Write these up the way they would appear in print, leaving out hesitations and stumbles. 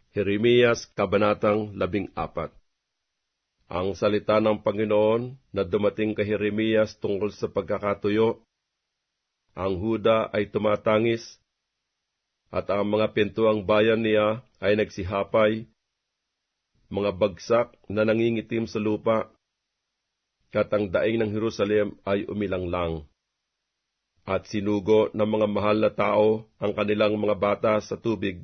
Jeremias, Kabanatang 14. Ang salita ng Panginoon na dumating kay Jeremias tungkol sa pagkakatuyo. Ang Huda ay tumatangis, at ang mga pintuang bayan niya ay nagsihapay, mga bagsak na nangingitim sa lupa, at ang daing ng Jerusalem ay umilanglang. At sinugo ng mga mahal na tao ang kanilang mga bata sa tubig.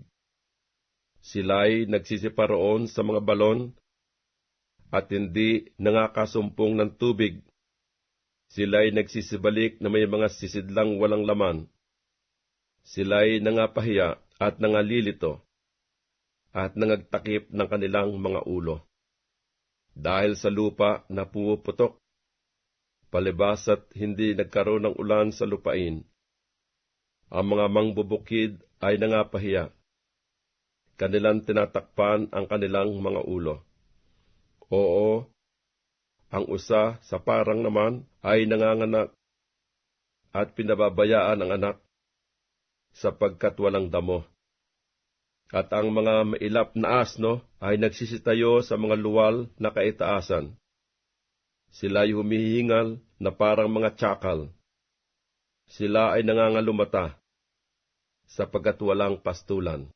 Sila'y nagsisiparoon sa mga balon, at hindi nangakasumpong ng tubig. Sila'y nagsisibalik na may mga sisidlang walang laman. Sila'y nangapahiya at nangalilito, at nangagtakip ng kanilang mga ulo. Dahil sa lupa na pumuputok, palibas at hindi nagkaroon ng ulan sa lupain. Ang mga mangbubukid ay nangapahiya. Kanilang tinatakpan ang kanilang mga ulo. Oo, ang usa sa parang naman ay nanganganak, at pinababayaan ang anak, sapagkat walang damo. At ang mga mailap na asno ay nagsisitayo sa mga luwal na kaitaasan. Sila'y humihingal na parang mga tsakal. Sila ay nangangalumata, sapagkat walang pastulan.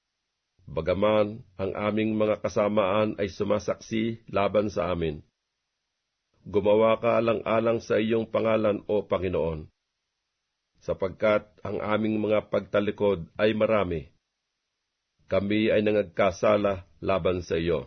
Bagaman ang aming mga kasamaan ay sumasaksi laban sa amin. Gumawa ka alang-alang sa iyong pangalan, O Panginoon, sapagkat ang aming mga pagtalikod ay marami. Kami ay nangagkasala laban sa iyo.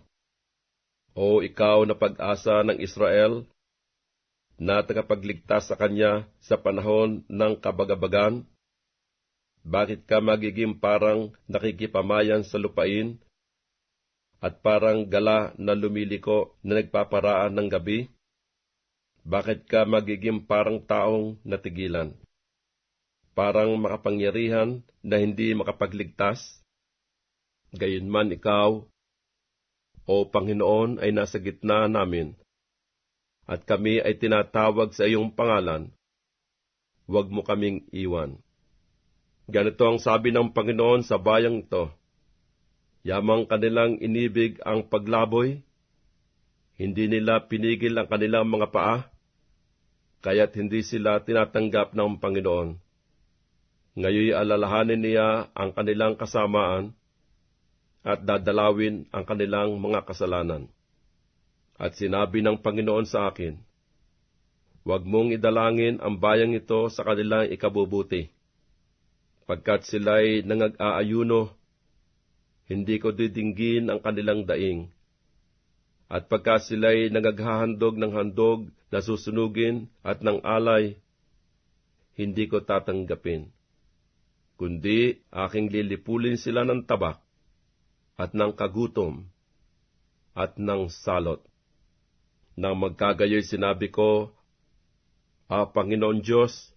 O ikaw na pag-asa ng Israel, na tagapagligtas sa kanya sa panahon ng kabagabagan, bakit ka magiging parang nakikipamayan sa lupain, at parang gala na lumiliko na nagpaparaan ng gabi? Bakit ka magiging parang taong natigilan, parang makapangyarihan na hindi makapagligtas? Gayunman ikaw, O Panginoon, ay nasa gitna namin, at kami ay tinatawag sa iyong pangalan. Huwag mo kaming iwan. Ganito ang sabi ng Panginoon sa bayang ito: yamang kanilang inibig ang paglaboy, hindi nila pinigil ang kanilang mga paa, kaya't hindi sila tinatanggap ng Panginoon. Ngayoy alalahanin niya ang kanilang kasamaan, at dadalawin ang kanilang mga kasalanan. At sinabi ng Panginoon sa akin, huwag mong idalangin ang bayang ito sa kanilang ikabubuti. Pagkat sila'y nangag-aayuno, hindi ko didinggin ang kanilang daing. At pagkat sila'y nangaghahandog ng handog na susunugin at ng alay, hindi ko tatanggapin. Kundi aking lilipulin sila ng tabak, at ng kagutom, at ng salot. Nang magkagayoy sinabi ko, Panginoon Diyos,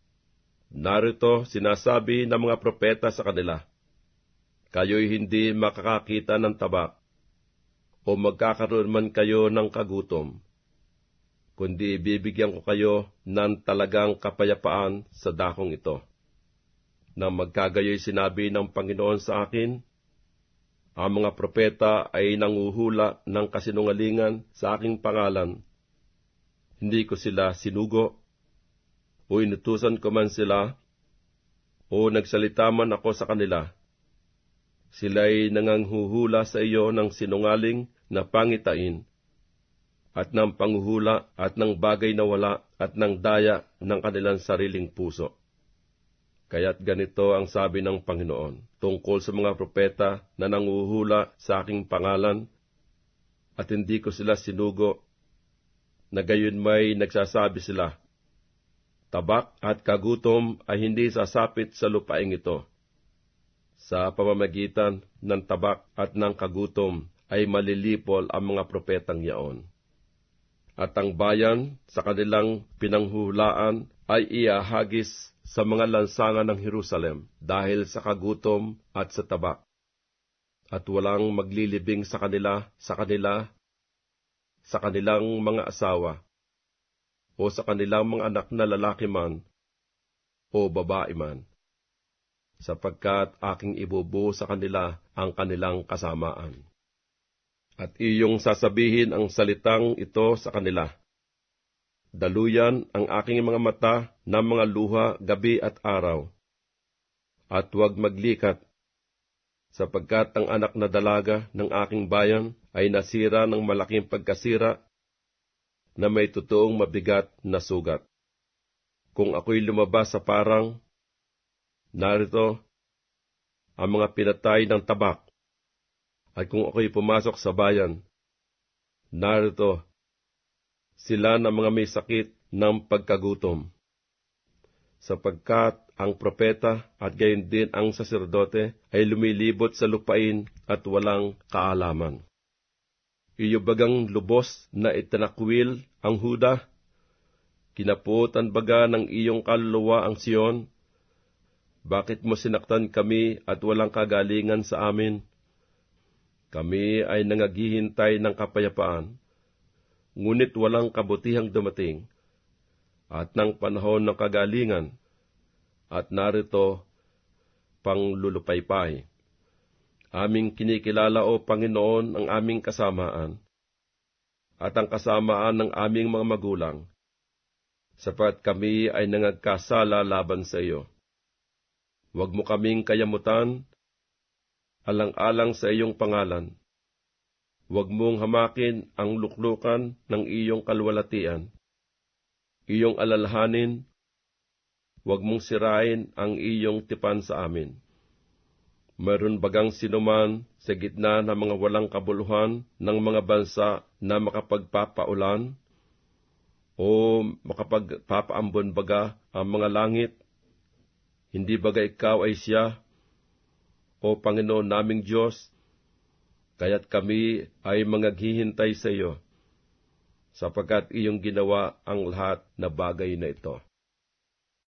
narito sinasabi ng mga propeta sa kanila, kayo'y hindi makakakita ng tabak, o magkakaroon man kayo ng kagutom, kundi bibigyan ko kayo ng talagang kapayapaan sa dakong ito. Nang magkagayoy sinabi ng Panginoon sa akin, ang mga propeta ay nanguhula ng kasinungalingan sa aking pangalan. Hindi ko sila sinugo, o inutusan ko man sila, o nagsalita man ako sa kanila. Sila'y nanganghuhula sa iyo ng sinungaling na pangitain, at ng panghuhula at ng bagay na wala, at ng daya ng kanilang sariling puso. Kaya't ganito ang sabi ng Panginoon tungkol sa mga propeta na nanguhula sa aking pangalan, at hindi ko sila sinugo, na gayon may nagsasabi sila, tabak at kagutom ay hindi sasapit sa lupaing ito. Sa pamamagitan ng tabak at ng kagutom ay malilipol ang mga propetang yaon. At ang bayan sa kanilang pinanghuhulaan ay iahagis sa mga lansangan ng Jerusalem dahil sa kagutom at sa tabak. At walang maglilibing sa kanilang mga asawa, o sa kanilang mga anak na lalaki man, o babae man. sapagkat aking ibubuo sa kanila ang kanilang kasamaan. At iyong sasabihin ang salitang ito sa kanila. Daluyan ang aking mga mata ng mga luha gabi at araw, at huwag maglikat, sapagkat ang anak na dalaga ng aking bayan ay nasira ng malaking pagkasira na may totoong mabigat na sugat. Kung ako'y lumabas sa parang, narito ang mga pinatay ng tabak, at kung ako'y pumasok sa bayan, narito sila na mga may sakit ng pagkagutom. Sapagkat ang propeta at gayon din ang saserdote ay lumilibot sa lupain at walang kaalaman. Iyo bagang lubos na itinakwil ang Huda? Kinaputan baga ng iyong kaluluwa ang Sion? Bakit mo sinaktan kami at walang kagalingan sa amin? Kami ay nangaghihintay ng kapayapaan, ngunit walang kabutihang dumating, at ng panahon ng kagalingan, at narito panglulupaypay. Aming kinikilala, O Panginoon, ang aming kasamaan, at ang kasamaan ng aming mga magulang, sapat kami ay nangagkasala laban sa iyo. Huwag mo kaming kayamutan, alang-alang sa iyong pangalan. Huwag mong hamakin ang luklukan ng iyong kalwalatian. Iyong alalahanin, huwag mong sirain ang iyong tipan sa amin. Mayroon bagang sinuman sa gitna ng mga walang kabuluhan ng mga bansa na makapagpapaulan o makapagpapaambon baga ang mga langit? Hindi baga ikaw ay siya, O Panginoon naming Diyos? Kaya't kami ay mangaghihintay sa iyo, sapagkat iyong ginawa ang lahat na bagay na ito.